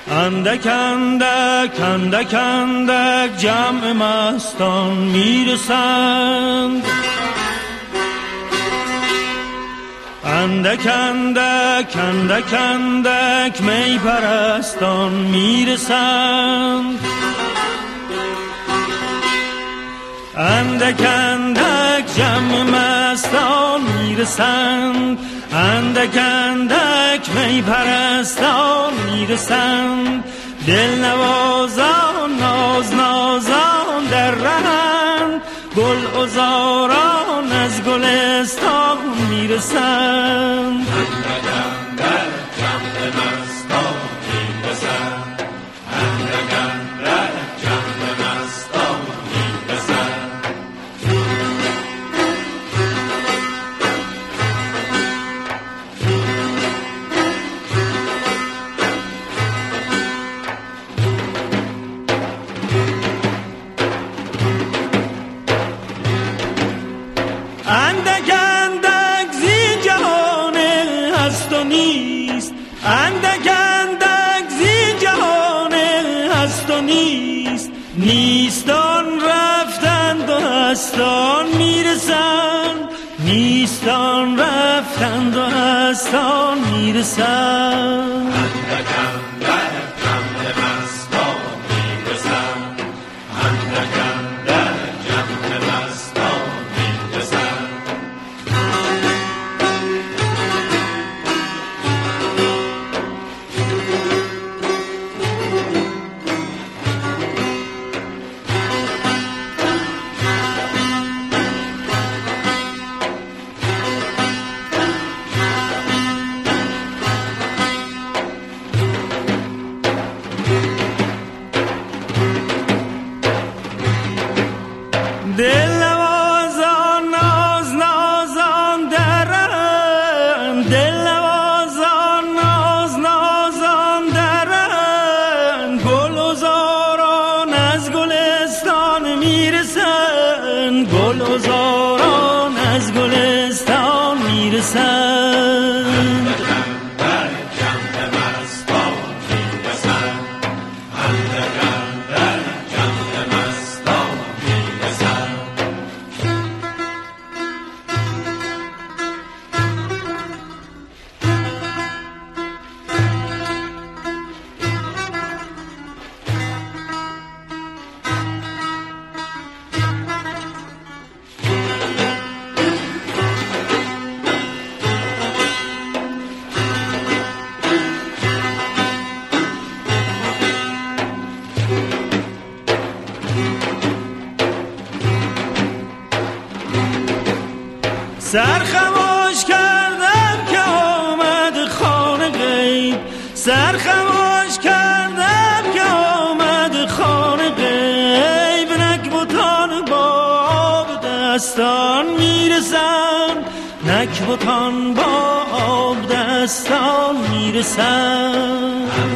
اندک اندک اندک اندک جمع مستان میرسند، اندک اندک اندک اندک می پرستان میرسند، اندک اندک جمع مستان میرسند، اندک اندک می پرستان میرسند. دل نوازان ناز نازان در رهند، گل عذاران از گلستان میرسند. اندک اندک جمع مستان میرسند، اندک اندک جمع مستان میرسند. اندک اندک زی جهان هست و نیست، اندک اندک زی جهان هست و نیست. نیستان رفتند و هستان میرسند، نیستان رفتند و هستان میرسند. اندک اندک جمع مستان میرسند، اندک اندک جمع مستان میرسند. دل نوازان ناز نازان درند، دل نوازان ناز نازان درند. گل عذاران از گلستان میرسند، گل عذاران از گلستان میرسند. سرخموش کردم که آمد خانه غیب، سرخموش کردم که آمد خانه غیب. نکبتان با آب دستان میرسند، نکبتان با آب دستان میرسند.